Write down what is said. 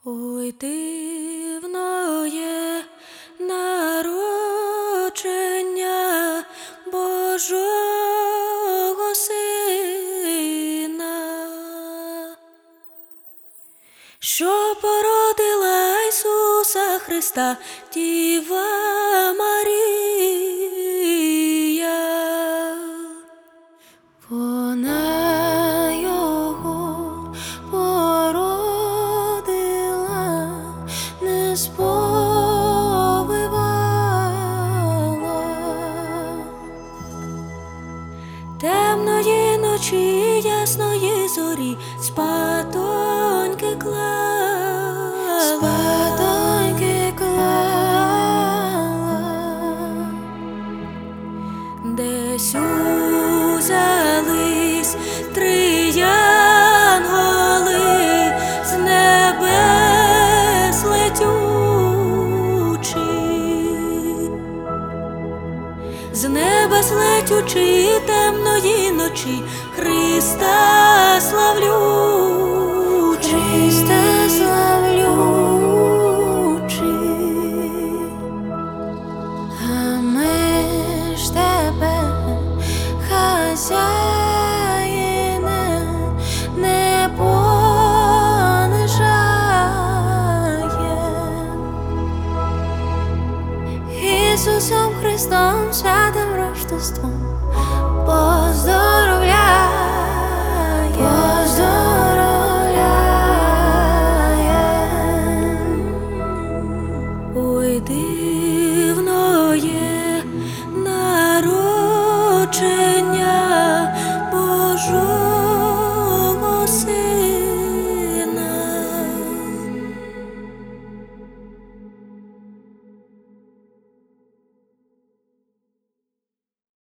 Ой, дивно є народження Божого Сина, що породила Ісуса Христа Діва Марія. Вона його породила, не сповивала. Темної ночі, ясної зорі, спатоньки клала, десь узялись три янголи з небес летючі, з небес летючи темної ночі, Христа славлючи, Христа славлючи. А ми ж тебе, хазяїне, не понижаєм. Ісусом Христом, святим Рождеством